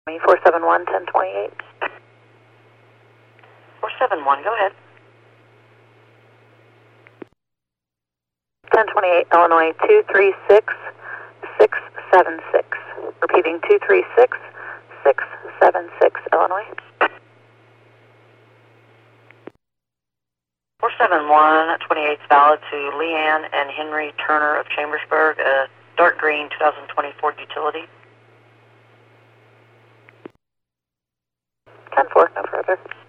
471, 1028. 471, go ahead. 1028, Illinois, 236676. Repeating, 236676, Illinois. 471, 28 valid to Leanne and Henry Turner of Chambersburg, a dark green 2020 Ford Utility. 10-4, no further.